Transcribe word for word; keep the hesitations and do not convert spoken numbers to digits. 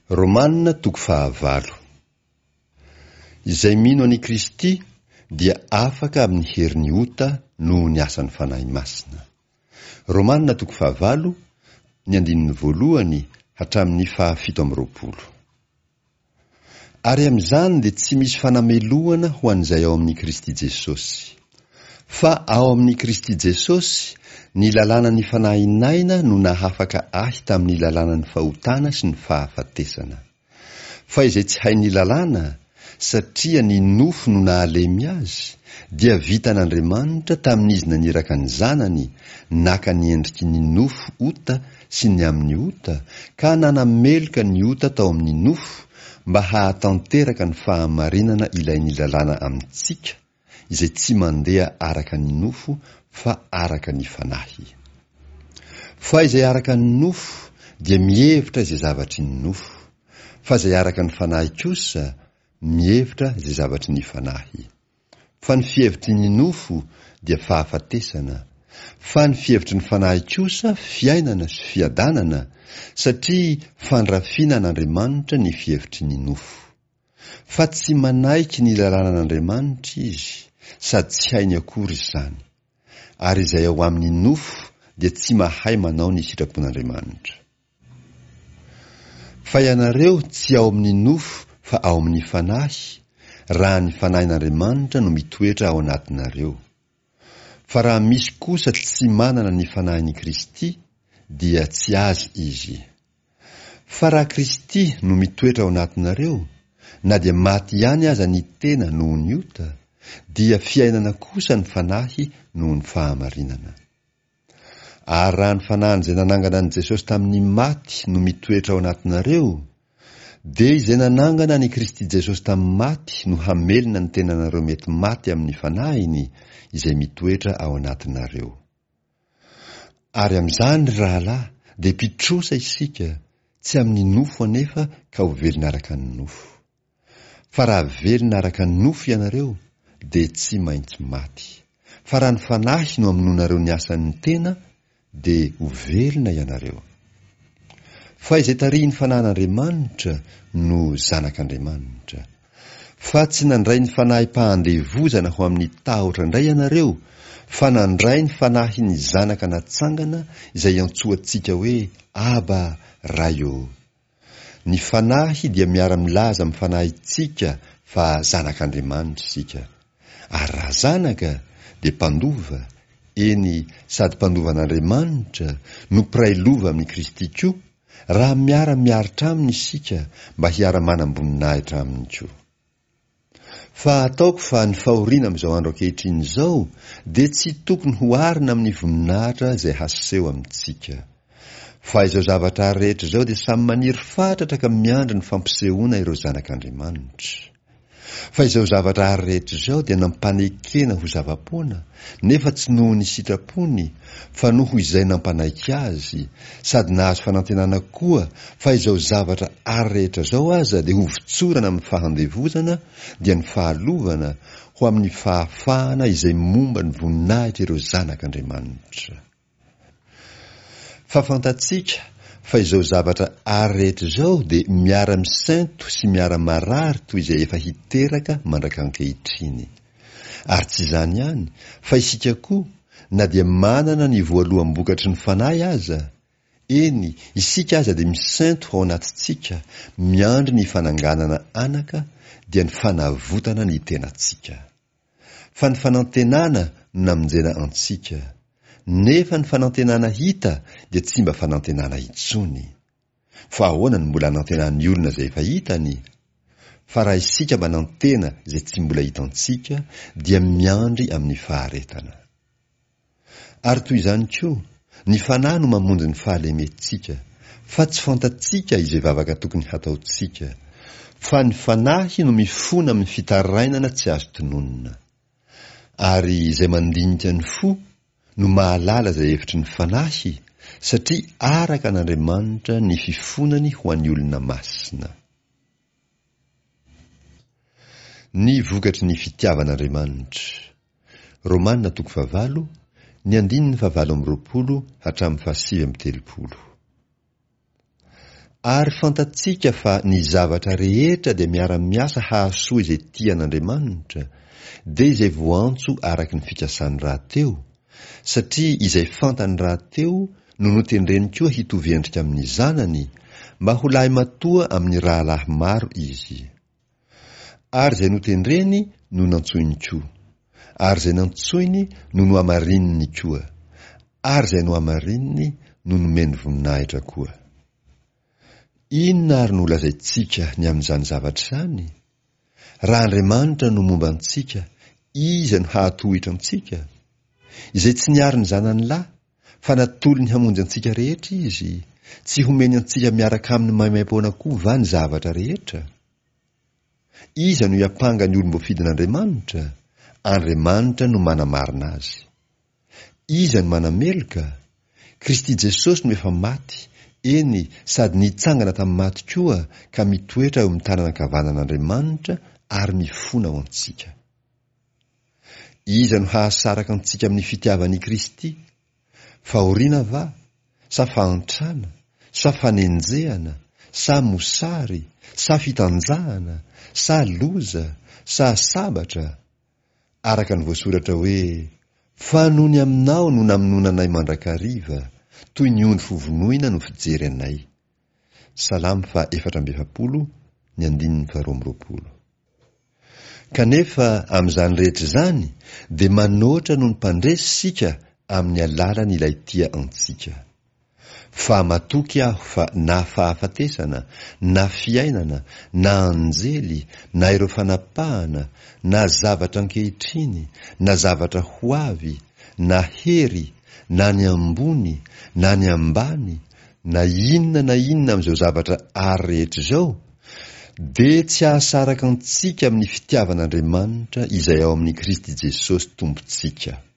Romanina toko fahavalo. Izay mino any Kristy dia afaka amin'ny herin'ny ota noho ny asan'ny fanahy masina. Romanina toko fahavalo, ny andininy voalohany hatramin'ny fahafito amby roapolo. Ary amin'izany dia tsy misy fanamelohana ho an'izay ao amin'ny Kristy Jesosy. Fa ao amin'ny Kristy Jesosy, ny lalàna ny fanahinaina no nahafaka ahy tamin'ny lalàna ny fahotana sy ny fahafatesana. Fa izay tsy hay ny lalàna, satria ny nofo no nahalemy azy, dia vitan'Andriamanitra tamin'izy naniraka ny zanany, naka ny endriky ny nofo ota sy ny amin'ny ota, ka nanameloka ny ota tao amin'ny nofo, mba hahatanteraka ny fahamarinana ilay ny lalàna amintsika, izay tsy mandeha araka ny nofo, fa araka ny fanahy. Fa izay araka ny nofo, dia mihevitra izay zavatry ny nofo, fa izay araka ny fanahy kosa, mihevitra izay zavatry ny fanahy. Fa ny fihevitry ny nofo dia fahafatesana, fa ny fihevitry ny fanahy kosa fiainana sy fiadanana, satria fandrafina n'Andriamanitra ny fihevitry ny nofo. Fa tsy manaiky ny lalànan'Andriamanitra izy, sady tsy hainy akory izany. Ary izay ao amin'ny nofo dia tsy mahay manao ny sitrapon'Andriamanitra. Fa ianareo tsy ao amin'ny nofo fa ao amin'ny fanahy, raha ny fanahin'Andriamanitra no mitoetra ao anatinareo. Fa raha misy kosa tsy manana ny fanahin'i Kristy, dia tsy azy izy. Fa raha Kristy no mitoetra ao anatinareo, na dia maty ihany aza ny tena noho ny ota, dia fiainana kosa ny fanahy noho ny fahamarinana. Ary raha ny fanahin' izay nanangana an' Jesosy tamin'ny maty no mitoetra ao anatinareo, dia izay nanangana ny Kristy Jesosy tamin'ny maty no hamelona ny tenanareo mety maty amin'ny fanahiny izay mitoetra ao anatinareo. Ary amin'izany rahalahy, dia mpitrosa isika, tsy amin'ny nofo anefa ka ho velona araka ny nofo. Fa raha velona araka ny nofo ianareo, dia tsy maintsy maty. Fa raha ny fanahy no amononareo ny asan'ny tena, dia ho velona ianareo. Fa izay tarihin'ny fanahin'Andriamanitra no zanak'Andriamanitra. Fa tsy nandray ny fanahy mpahandevozana ho amin'ny tahotra indray ianareo, fa nandray ny fanahy ny zanaka natsangana izay antsoantsika hoe Aba Raio. Ny fanahy dia miara-milaza amin'ny fanahitsika fa zanak'Andriamanitra isika. Ary raha zanaka dia mpandova, eny sady mpandovan'Andriamanitra no mpiray lova amin'ny Kristy koa, raha miara-miaritra aminy isika mba hiara-manam-boninahitra aminy koa. Fa ataoko fa ny fahoriana amin'izao andro ankehitriny izao dia tsy tokony ho arina amin'ny voninahitra izay haseho amintsika. Fa izao zavatra rehetra izao dia samy maniry fatratra ka miandry ny fampisehoana ireo zanak'Andriamanitra. Fa izao zavatra rehetra izao dia nampanekena ho zava-poana, nefa tsy noho ny sitrapony, fa noho izay nampanaiky azy, sady nahazo fanantenana koa, fa izao zavatra rehetra izao aza dia ho vitsorana amin'ny fahandevozana, dia ny fahalovana ho amin'ny fahafahana izay momba ny voninahitra ireo zanak'Andriamanitra. Fa fantatsika fa izao zavatra rehetra izao dia miara-misento sy miara-marary toy izay efa hiteraka mandraka ankehitriny. Ary tsy izany ihany, fa isika koa, na dia manana ny voaloham-bokatry ny fanahy aza, eny isika aza dia misento ao anatintsika, miandry ny fananganana anaka, dia ny fanavotana ny tenantsika. Fa ny fanantenana no namonjena antsika, nefa ny fanantenana hita dia tsy mba fanantenana intsony. Fa ahoana ny mbola hanantenan'ny olona izay efa hitany? Fa raha isika mba nantena izay tsy mbola hitantsika, dia miandry amin'ny faharetana. Ary toy izany koa, ny fanahy no mamonjy ny fahalementsika, fa tsy fantatsika izay vavaka tokony hataontsika. Fa ny fanahy no mifona amin'ny fitarainana tsy azo tononona. Ary izay mandinika ny fo no mahalala izay hevitry ny fanahy, satria araka n'Andriamanitra ny fifonany ho an'ny olona masina. Ny vokatry ny fitiavan'Andriamanitra. Romanina toko fahavalo, ny andininy fahavalo amby roapolo hatramin'ny fahasivy amby telopolo. ary fantatsika fa ny zavatra rehetra dia miara-miasa hahasoa izay tian'Andriamanitra dia izay voantso araky ny fikasany rahateo, satria izay fantany rahateo no notendreny koa hitovy endrika amin'ny zanany mba ho lahy matoa amin'ny rahalahy maro izy. Ary izay notendreny no nantsoiny koa, ary izay nantsoiny no noamarininy koa, ary izay noamarininy no nomeny voninahitra koa. Inona ary no lazaintsika ny amin'izany zavatra izany? Raha Andriamanitra no momba antsika, iza no hahatohitra antsika? Izay tsy niary ny zanany lahy, fa natolo ny hamonjy antsika rehetra izy, tsy homeny antsika miaraka amin'ny maimaim-poana koa va ny zavatra rehetra? Iza no hiapanga ny olom-boafidin'Andriamanitra? Andriamanitra no manamarina azy. Iza no manameloka? Kristy Jesosy no efa maty, eny sady nitsangana tamin'ny maty koa ka mitoetra eo amin'ny tanana ankavanan'Andriamanitra ary mifona ao antsika. Iza no hahasaraka antsika amin'ny fitiavan'i Kristy? Fahoriana va? Sa fahantrana? Sa fanenjehana? Sa mosary? Sa fitanjahana? Sa loza? Sa sabatra? Araka ny voasoratra hoe, fa noho ny aminao no namononanay mandrakariva, toy ny ondry fovonoina no fijery anay. Salamy fa efatra amby efapolo, ny andininy faharoa amby roapolo. Kanefa amin'izany rehetra izany dia manoatra no ny mpandresy sika amin'ny alalany ilay tia antsika. Fa matoky aho fa na fahafatesana, na fiainana, na anjely, na ireo fanapahana, na zavatra ankehitriny, na zavatra ho avy, na hery, na ny ambony, na ny ambany, na inona na inona amin'izao zavatra ary rehetra izao, dia tsy hahasaraka antsika amin'ny fitiavan'Andriamanitra izay ao amin'ny Kristy Jesosy tompontsika.